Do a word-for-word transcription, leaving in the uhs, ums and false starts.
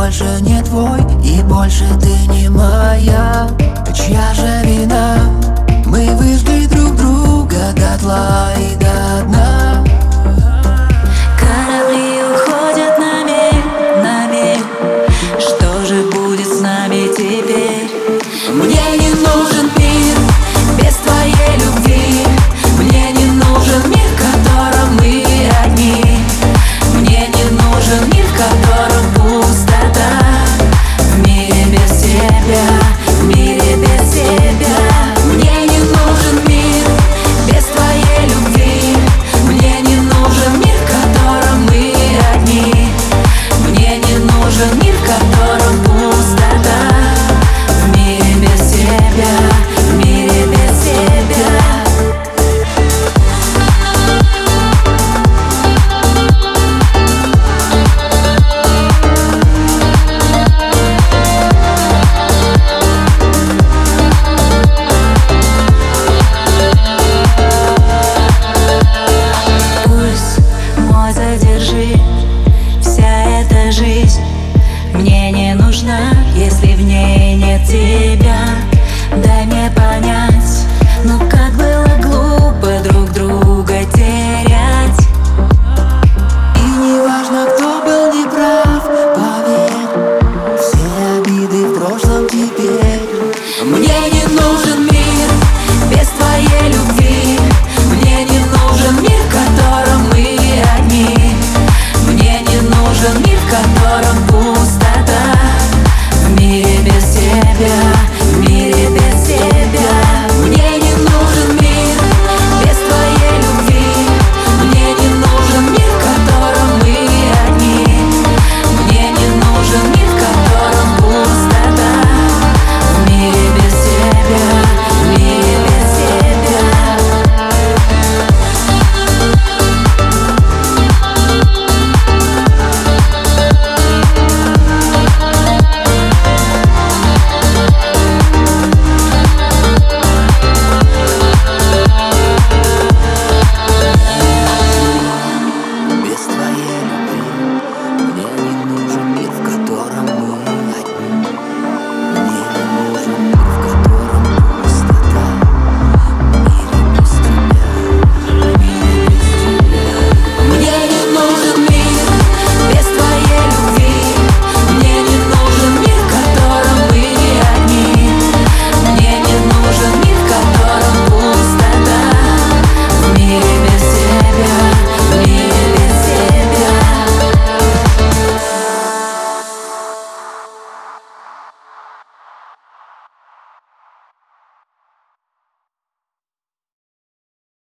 больше не твой, и больше ты не моя. Чья же вина? Мы выжгли друг друга дотла и до дна. Корабли уходят на мель, на мель. Что же будет с нами теперь? Мне не нужен мир без твоей любви. Мне не нужен мир, в котором мы одни. Мне не нужен мир, в котором пустота. В мире без тебя, в мире без тебя. Мне не нужен мир без твоей любви. Мне не нужен мир, в котором мы одни. Мне не нужен мир, в котором пустота. В мире без тебя, в мире без тебя. Задержи, вся эта жизнь мне не нужна, если в ней нет тебя. Дай мне понять.